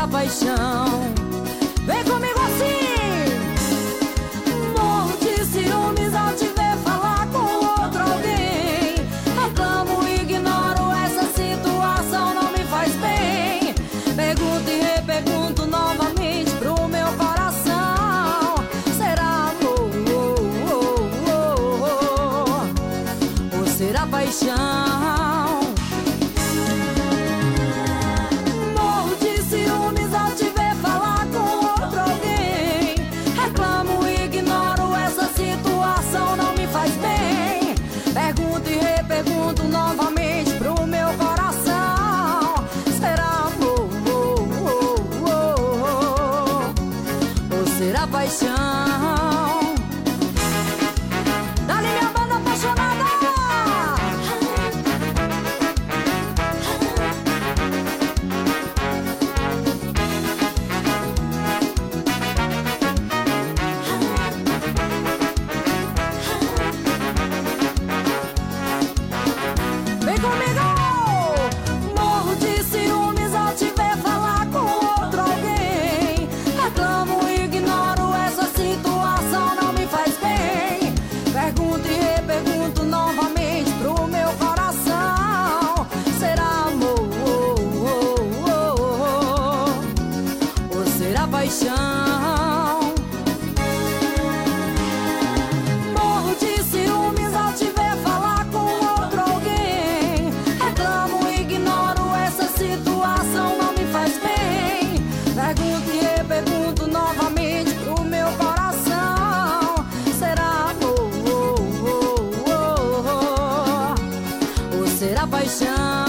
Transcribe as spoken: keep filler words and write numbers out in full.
será paixão? Vem comigo assim. Morro de ciúmes ao te ver falar com outro alguém. Reclamo, ignoro, essa situação não me faz bem. Pergunto e repergunto novamente pro meu coração: será amor ou será paixão? Morro de ciúmes ao te ver falar com outro alguém. Reclamo, ignoro, essa situação não me faz bem. Pergunto e repergunto novamente pro meu coração: será amor ou será paixão? Dali minha banda apaixonada. Vem comigo! Morro de ciúmes ao te ver falar com outro alguém. Reclamo, ignoro, essa situação não me faz bem. Pergunto e repergunto novamente pro meu coração: será amor ou será paixão? Morro de ciúmes ao te ver falar com outro alguém. Reclamo, ignoro, essa situação não me faz bem. Pergunto e repergunto novamente pro meu coração: será amor ou será paixão?